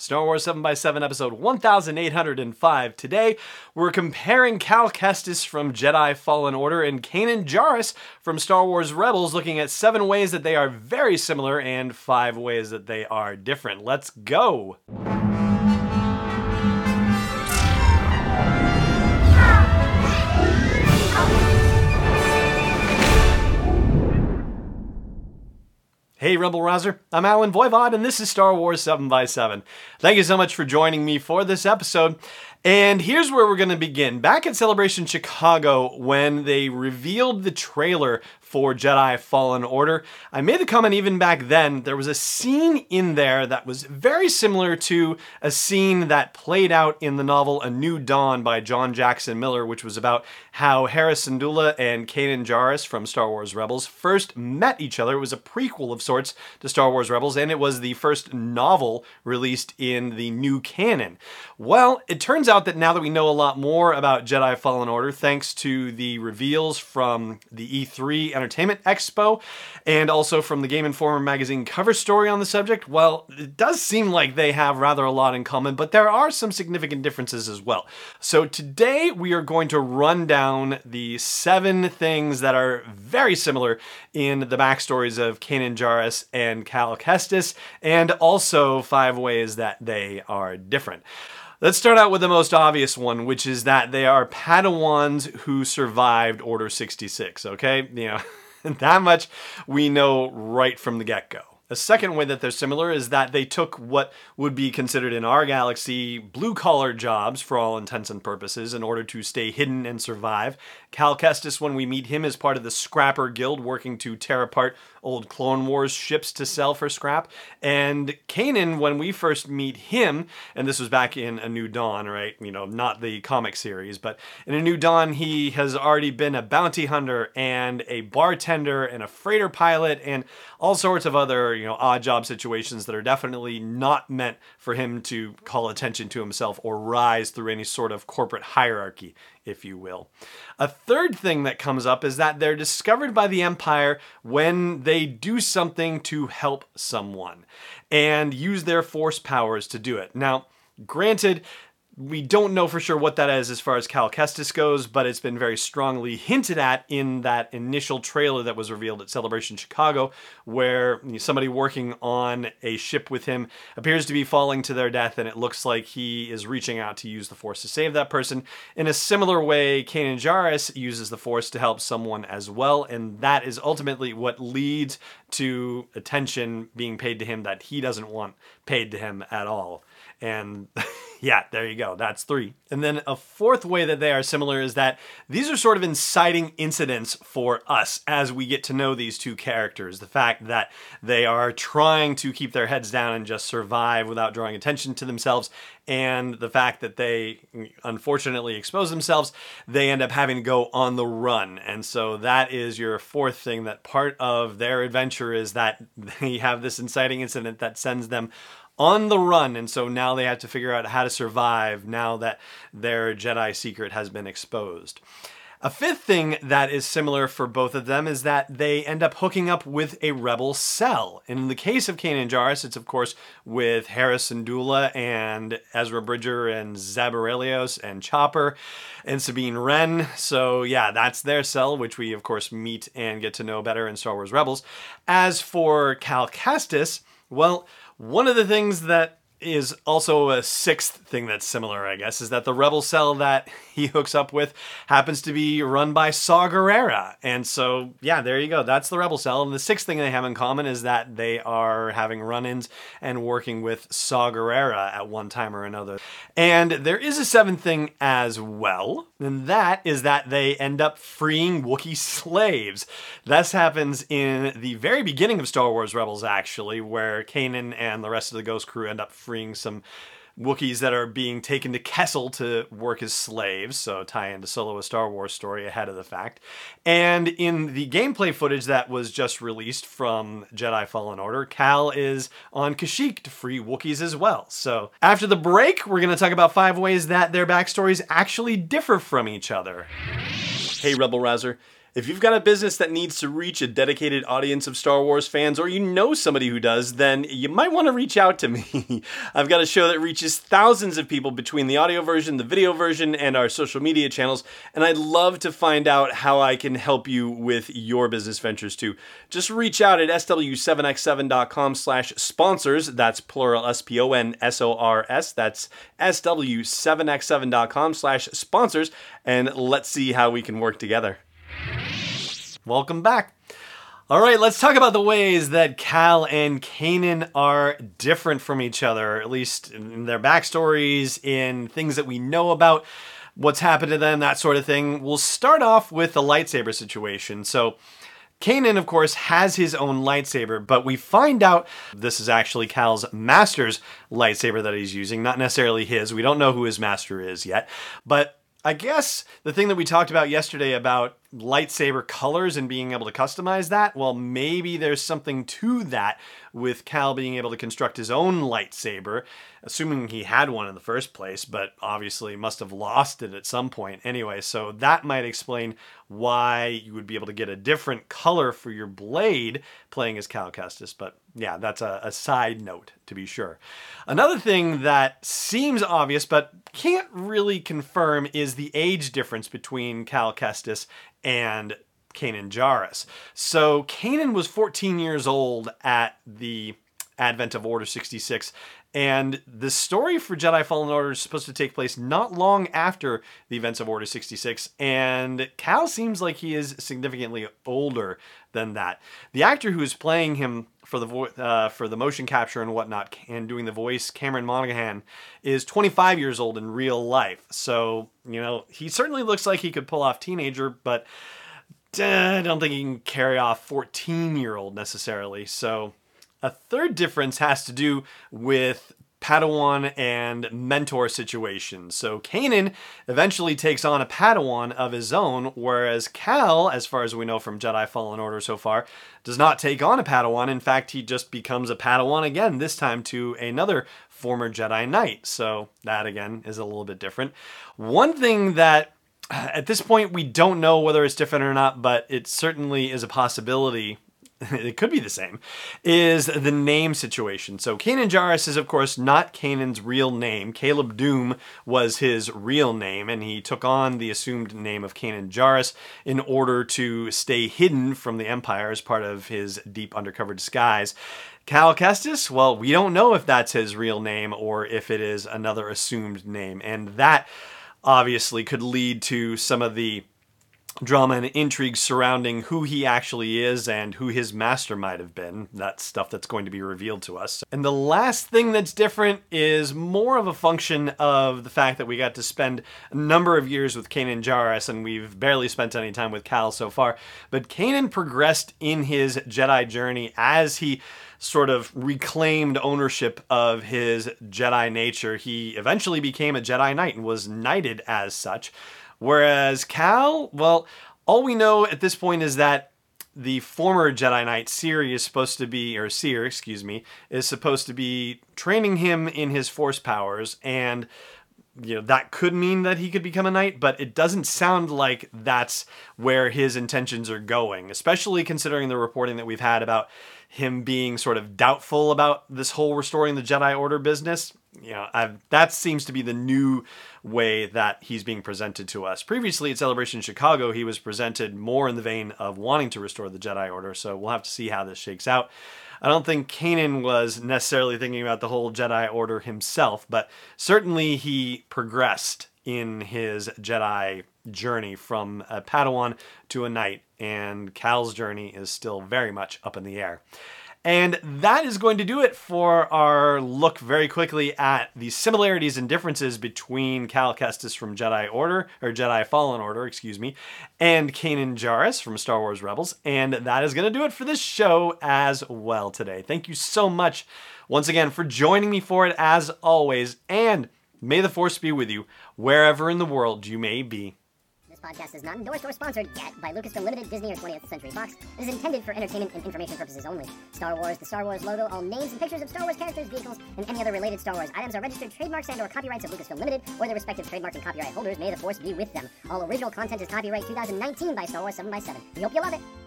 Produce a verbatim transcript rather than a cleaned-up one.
Star Wars seven by seven episode one thousand eight hundred five. Today, we're comparing Cal Kestis from Jedi Fallen Order and Kanan Jarrus from Star Wars Rebels, looking at seven ways that they are very similar and five ways that they are different. Let's go! Hey Rebel Rouser, I'm Alan Voivod, and this is Star Wars seven by seven. Thank you so much for joining me for this episode. And here's where we're going to begin. Back at Celebration Chicago, when they revealed the trailer for Jedi Fallen Order, I made the comment even back then, there was a scene in there that was very similar to a scene that played out in the novel A New Dawn by John Jackson Miller, which was about how Hera Syndulla and Kanan Jarrus from Star Wars Rebels first met each other. It was a prequel of sorts to Star Wars Rebels, and it was the first novel released in the new canon. Well, it turns out that now that we know a lot more about Jedi Fallen Order, thanks to the reveals from the E three Entertainment Expo, and also from the Game Informer magazine cover story on the subject, well, it does seem like they have rather a lot in common, but there are some significant differences as well. So today we are going to run down the seven things that are very similar in the backstories of Kanan Jarrus and Cal Kestis, and also five ways that they are different. Let's start out with the most obvious one, which is that they are Padawans who survived Order sixty-six, okay? You know, that much we know right from the get-go. A second way that they're similar is that they took what would be considered in our galaxy blue-collar jobs for all intents and purposes in order to stay hidden and survive. Cal Kestis, when we meet him, is part of the Scrapper Guild working to tear apart old Clone Wars ships to sell for scrap. And Kanan, when we first meet him, and this was back in A New Dawn, right? You know, not the comic series, but in A New Dawn, he has already been a bounty hunter and a bartender and a freighter pilot and all sorts of other, you know, odd job situations that are definitely not meant for him to call attention to himself or rise through any sort of corporate hierarchy, if you will. A third thing that comes up is that they're discovered by the Empire when they do something to help someone and use their force powers to do it. Now, granted, we don't know for sure what that is as far as Cal Kestis goes, but it's been very strongly hinted at in that initial trailer that was revealed at Celebration Chicago, where somebody working on a ship with him appears to be falling to their death, and it looks like he is reaching out to use the Force to save that person. In a similar way, Kanan Jarrus uses the Force to help someone as well, and that is ultimately what leads to attention being paid to him that he doesn't want paid to him at all. And yeah, there you go. That's three. And then a fourth way that they are similar is that these are sort of inciting incidents for us as we get to know these two characters. The fact that they are trying to keep their heads down and just survive without drawing attention to themselves, and the fact that they unfortunately expose themselves, they end up having to go on the run. And so that is your fourth thing, that part of their adventure is that they have this inciting incident that sends them on the run, and so now they have to figure out how to survive now that their Jedi secret has been exposed. A fifth thing that is similar for both of them is that they end up hooking up with a rebel cell. In the case of Kanan Jarrus, it's of course with Hera Syndulla and Ezra Bridger and Zeb Orrelios and Chopper and Sabine Wren. So yeah, that's their cell, which we of course meet and get to know better in Star Wars Rebels. As for Cal Kestis, well, one of the things that is also a sixth thing that's similar, I guess, is that the rebel cell that he hooks up with happens to be run by Saw Gerrera. And so, yeah, there you go. That's the rebel cell. And the sixth thing they have in common is that they are having run-ins and working with Saw Gerrera at one time or another. And there is a seventh thing as well, and that is that they end up freeing Wookiee slaves. This happens in the very beginning of Star Wars Rebels, actually, where Kanan and the rest of the Ghost crew end up freeing some Wookiees that are being taken to Kessel to work as slaves, so tie into Solo a Star Wars story ahead of the fact. And in the gameplay footage that was just released from Jedi Fallen Order, Cal is on Kashyyyk to free Wookiees as well. So after the break, we're going to talk about five ways that their backstories actually differ from each other. Hey Rebel Rouser. If you've got a business that needs to reach a dedicated audience of Star Wars fans, or you know somebody who does, then you might want to reach out to me. I've got a show that reaches thousands of people between the audio version, the video version, and our social media channels, and I'd love to find out how I can help you with your business ventures too. Just reach out at S W seven X seven dot com slash sponsors. That's plural S P O N S O R S. That's S W seven X seven dot com slash sponsors, and let's see how we can work together. Welcome back. All right, let's talk about the ways that Cal and Kanan are different from each other, at least in their backstories, in things that we know about what's happened to them, that sort of thing. We'll start off with the lightsaber situation. So Kanan, of course, has his own lightsaber, but we find out this is actually Cal's master's lightsaber that he's using, not necessarily his. We don't know who his master is yet, but I guess the thing that we talked about yesterday about lightsaber colors and being able to customize that, well, maybe there's something to that with Cal being able to construct his own lightsaber, assuming he had one in the first place, but obviously must have lost it at some point anyway. So that might explain why you would be able to get a different color for your blade playing as Cal Kestis. But yeah, that's a, a side note to be sure. Another thing that seems obvious but can't really confirm is the age difference between Cal Kestis and Kanan Jarrus. So Kanan was fourteen years old at the advent of Order sixty-six, and the story for Jedi Fallen Order is supposed to take place not long after the events of Order sixty-six, and Cal seems like he is significantly older than that. The actor who is playing him for the vo- uh, for the motion capture and whatnot, and doing the voice, Cameron Monaghan, is twenty-five years old in real life. So, you know, he certainly looks like he could pull off teenager, but uh, I don't think he can carry off fourteen-year-old necessarily. So a third difference has to do with Padawan and mentor situations. So Kanan eventually takes on a Padawan of his own, whereas Cal, as far as we know from Jedi Fallen Order so far, does not take on a Padawan. In fact, he just becomes a Padawan again, this time to another former Jedi Knight. So that again is a little bit different. One thing that at this point we don't know whether it's different or not, but it certainly is a possibility, it could be the same, is the name situation. So Kanan Jarrus is, of course, not Kanan's real name. Caleb Doom was his real name, and he took on the assumed name of Kanan Jarrus in order to stay hidden from the Empire as part of his deep undercover disguise. Cal Kestis, well, we don't know if that's his real name or if it is another assumed name, and that obviously could lead to some of the drama and intrigue surrounding who he actually is and who his master might have been. That's stuff that's going to be revealed to us. And the last thing that's different is more of a function of the fact that we got to spend a number of years with Kanan Jarrus, and we've barely spent any time with Cal so far. But Kanan progressed in his Jedi journey as he sort of reclaimed ownership of his Jedi nature. He eventually became a Jedi Knight and was knighted as such. Whereas Cal, well, all we know at this point is that the former Jedi Knight, Cere, is supposed to be, or Cere, excuse me, is supposed to be training him in his Force powers, and you know, that could mean that he could become a knight, but it doesn't sound like that's where his intentions are going, especially considering the reporting that we've had about him being sort of doubtful about this whole restoring the Jedi Order business. You know, I've, that seems to be the new way that he's being presented to us. Previously at Celebration Chicago, he was presented more in the vein of wanting to restore the Jedi Order, so we'll have to see how this shakes out. I don't think Kanan was necessarily thinking about the whole Jedi Order himself, but certainly he progressed in his Jedi journey from a Padawan to a Knight, and Cal's journey is still very much up in the air. And that is going to do it for our look very quickly at the similarities and differences between Cal Kestis from Jedi Order, or Jedi Fallen Order, excuse me, and Kanan Jarrus from Star Wars Rebels. And that is going to do it for this show as well today. Thank you so much once again for joining me for it as always, and may the Force be with you wherever in the world you may be. podcast is not endorsed or sponsored yet by Lucasfilm Limited, Disney, or twentieth Century Fox. It is intended for entertainment and information purposes only. Star Wars, the Star Wars logo, all names and pictures of Star Wars characters, vehicles, and any other related Star Wars items are registered trademarks and or copyrights of Lucasfilm Limited or their respective trademark and copyright holders. May the Force be with them. All original content is copyright two thousand nineteen by Star Wars seven by seven. We hope you love it.